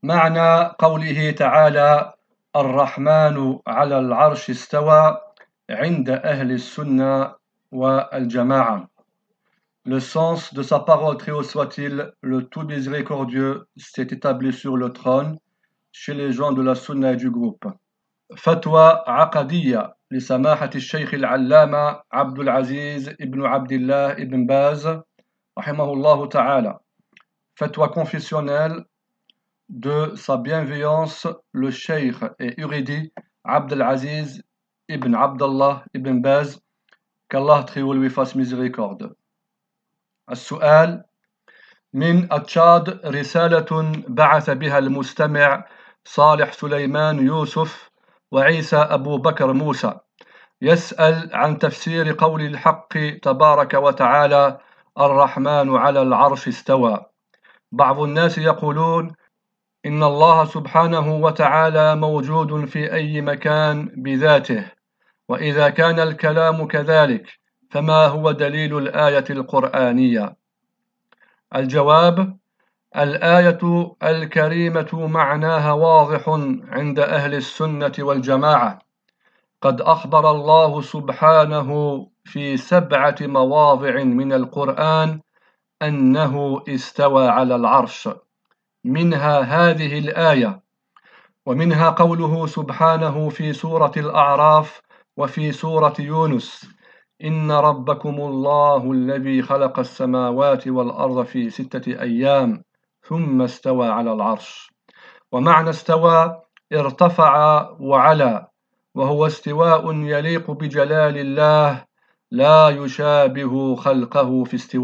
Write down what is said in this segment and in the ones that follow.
معنى قوله تعالى الرحمن على العرش استوى عند أهل السنة والجماعة. Le sens de sa parole, très haut soit-il, le tout miséricordieux s'est établi sur le trône chez les gens de la sunna et du groupe. Fatwa عقدية لسماحة الشيخ العلامة عبد العزيز ابن عبد الله ابن باز رحمه الله تعالى. Fatwa confessionnelle de sa bienveillance le cheikh et érudit Abdelaziz ibn Abdallah ibn Baz, qu'Allah très haut lui fasse miséricorde. السؤال: من التشاد رسالة بعث بها المستمع صالح سليمان يوسف وعيسى أبو بكر موسى يسأل عن تفسير قول الحق تبارك وتعالى الرحمن على العرش استوى. بعض الناس يقولون إن الله سبحانه وتعالى موجود في أي مكان بذاته، وإذا كان الكلام كذلك فما هو دليل الآية القرآنية؟ الجواب: الآية الكريمة معناها واضح عند أهل السنة والجماعة. قد أخبر الله سبحانه في 7 مواضع من القرآن أنه استوى على العرش، منها هذه الآية، ومنها قوله سبحانه في سورة الأعراف وفي سورة يونس: إن ربكم الله الذي خلق السماوات والأرض في 6 أيام ثم استوى على العرش. ومعنى استوى ارتفع وعلى، وهو استواء يليق بجلال الله لا يشابه خلقه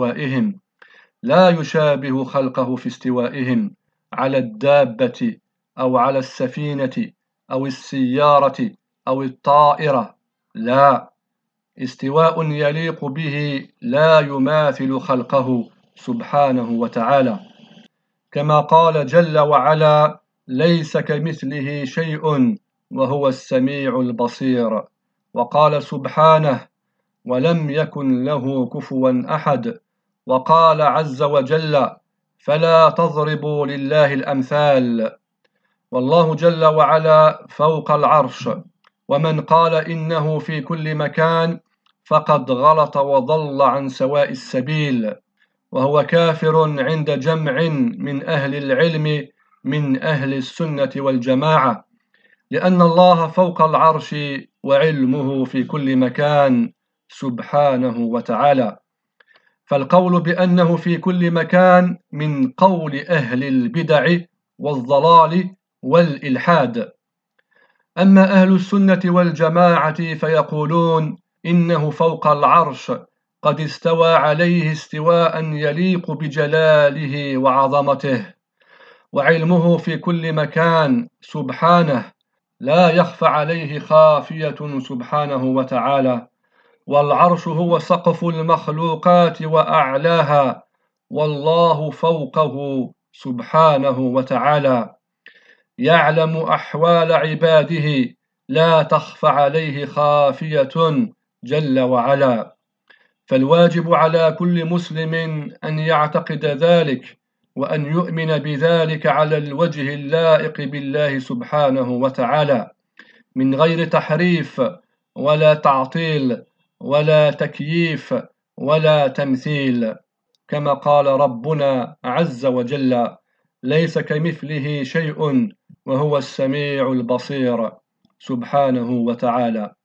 في استوائهم على الدابة أو على السفينة أو السيارة أو الطائرة، لا، استواء يليق به لا يماثل خلقه سبحانه وتعالى، كما قال جل وعلا: ليس كمثله شيء وهو السميع البصير. وقال سبحانه: ولم يكن له كفوا أحد. وقال عز وجل: فلا تضربوا لله الأمثال. والله جل وعلا فوق العرش، ومن قال إنه في كل مكان فقد غلط وضل عن سواء السبيل، وهو كافر عند جمع من أهل العلم من أهل السنة والجماعة، لأن الله فوق العرش وعلمه في كل مكان سبحانه وتعالى. فالقول بأنه في كل مكان من قول أهل البدع والضلال والإلحاد. أما أهل السنة والجماعة فيقولون إنه فوق العرش قد استوى عليه استواء يليق بجلاله وعظمته، وعلمه في كل مكان سبحانه لا يخفى عليه خافية سبحانه وتعالى. والعرش هو سقف المخلوقات وأعلاها، والله فوقه سبحانه وتعالى، يعلم أحوال عباده لا تخفى عليه خافية جل وعلا. فالواجب على كل مسلم أن يعتقد ذلك، وأن يؤمن بذلك على الوجه اللائق بالله سبحانه وتعالى، من غير تحريف ولا تعطيل ولا تكييف ولا تمثيل، كما قال ربنا عز وجل: ليس كمثله شيء وهو السميع البصير سبحانه وتعالى.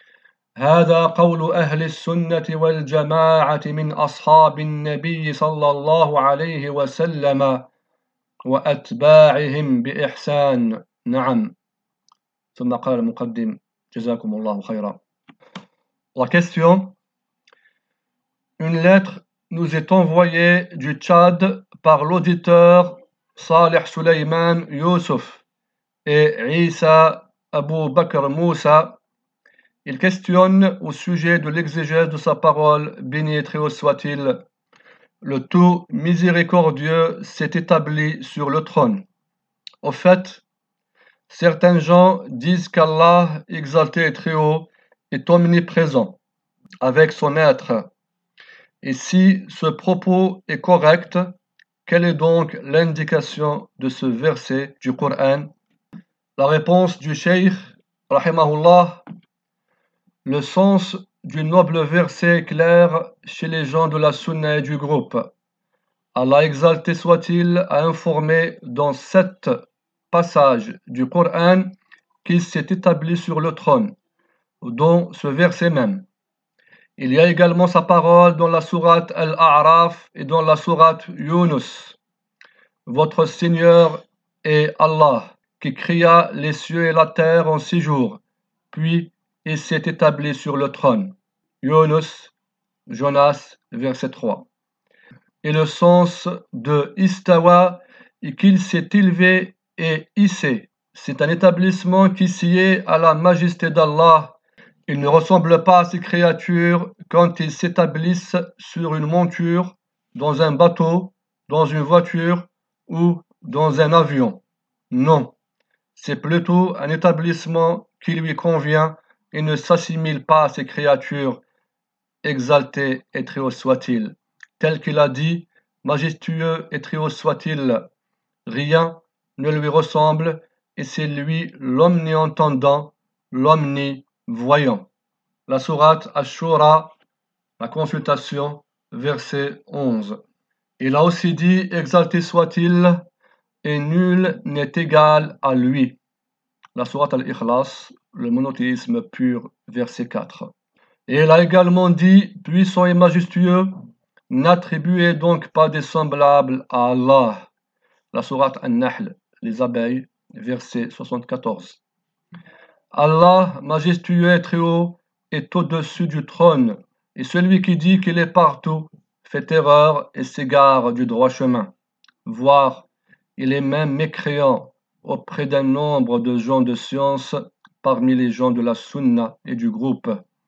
هذا قول أهل السنة والجماعة من أصحاب النبي صلى الله عليه وسلم وأتباعهم بإحسان. نعم. ثم قال المقدم: جزاكم الله خيرا. La question: une lettre nous est envoyée du Tchad par l'auditeur Salih Suleiman Youssouf et Isa Abu Bakr Moussa. Il questionne au sujet de l'exégèse de sa parole, béni et très haut soit-il. Le tout miséricordieux s'est établi sur le trône. Au fait, certains gens disent qu'Allah, exalté et très haut, est omniprésent, avec son être. Et si ce propos est correct, quelle est donc l'indication de ce verset du Coran? La réponse du Cheikh, rahimahullah, le sens du noble verset est clair chez les gens de la Sunna et du groupe. Allah exalté soit-il a informé dans 7 passages du Coran qu'il s'est établi sur le trône, dont ce verset même. Il y a également sa parole dans la sourate Al-A'raf et dans la sourate Yunus. Votre Seigneur est Allah, qui créa les cieux et la terre en 6 jours, puis il s'est établi sur le trône. Yunus, Jonas, verset 3. Et le sens de Istawa est qu'il s'est élevé et hissé. C'est un établissement qui sied à la majesté d'Allah. Il ne ressemble pas à ces créatures quand ils s'établissent sur une monture, dans un bateau, dans une voiture ou dans un avion. Non, c'est plutôt un établissement qui lui convient et ne s'assimile pas à ces créatures, exalté et très haut soit-il. Tel qu'il a dit, majestueux et très haut soit-il, rien ne lui ressemble, et c'est lui l'omni-entendant, l'omni-voyant. La sourate Ash-Shura, la consultation, verset 11. Il a aussi dit, exalté soit-il, et nul n'est égal à lui. La sourate Al-Ikhlas, le monothéisme pur, verset 4. Et il a également dit, puissant et majestueux, n'attribuez donc pas des semblables à Allah. La sourate An-Nahl, les abeilles, verset 74. Allah, majestueux et très haut, est au-dessus du trône, et celui qui dit qu'il est partout fait erreur et s'égare du droit chemin. Voire, il est même mécréant auprès d'un nombre de gens de science parmi les gens de la Sunna et du groupe.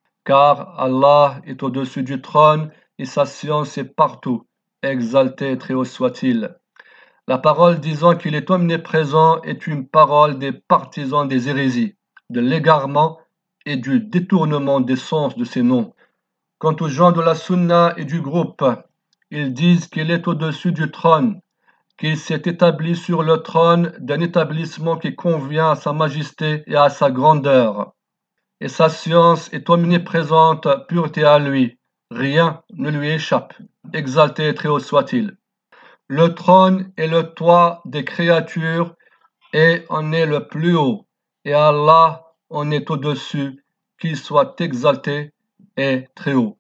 Car Allah est au-dessus du trône et sa science est partout, exalté et très haut soit-il. La parole disant qu'il est omniprésent est une parole des partisans des hérésies, de l'égarement et du détournement des sens de ces noms. Quant aux gens de la Sunna et du groupe, ils disent qu'il est au-dessus du trône, qu'il s'est établi sur le trône d'un établissement qui convient à sa majesté et à sa grandeur. Et sa science est omniprésente, pureté à lui, rien ne lui échappe, exalté et très haut soit-il. Le trône est le toit des créatures et en est le plus haut, et Allah en est au-dessus, qu'il soit exalté et très haut.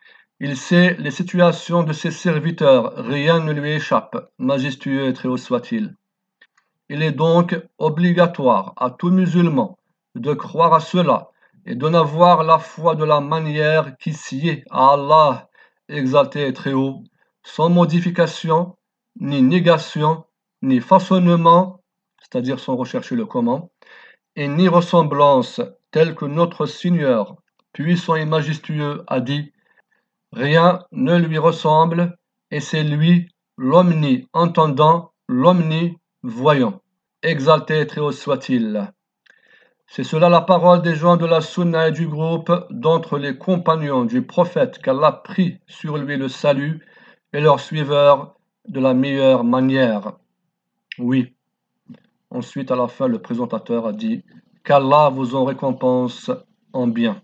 Il sait les situations de ses serviteurs, rien ne lui échappe, majestueux et très haut soit-il. Il est donc obligatoire à tout musulman de croire à cela et de n'avoir la foi de la manière qui sied à Allah, exalté et très haut, sans modification, ni négation, ni façonnement, c'est-à-dire sans rechercher le comment, et ni ressemblance, telle que notre Seigneur, puissant et majestueux, a dit, rien ne lui ressemble, et c'est lui l'omni-entendant, l'omni-voyant. Exalté et très haut soit-il. C'est cela la parole des gens de la Sunna et du groupe, d'entre les compagnons du prophète qu'Allah prit sur lui le salut, et leurs suiveurs de la meilleure manière. Oui. Ensuite, à la fin, le présentateur a dit qu'Allah vous en récompense en bien.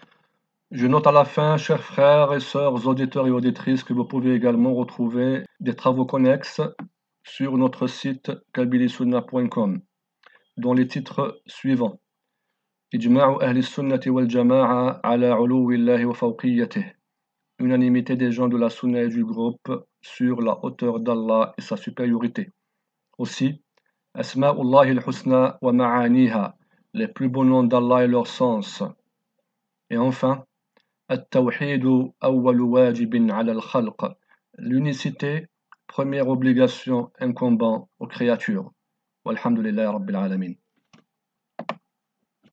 Je note à la fin, chers frères et sœurs, auditeurs et auditrices, que vous pouvez également retrouver des travaux connexes sur notre site kabilisunna.com, dont les titres suivants. Ijma'u ahli sunnati wal jama'a ala uluwillahi wa fawqiyyatih. Unanimité des gens de la sunna et du groupe sur la hauteur d'Allah et sa supériorité. Aussi, Asma'ullahi al-husna wa ma'aniha, les plus beaux noms d'Allah et leur sens. Et enfin, At-tawhidu awwalu wajibin ala al-khalq, l'unicité, première obligation incombant aux créatures. Walhamdulillahi rabbil alamin.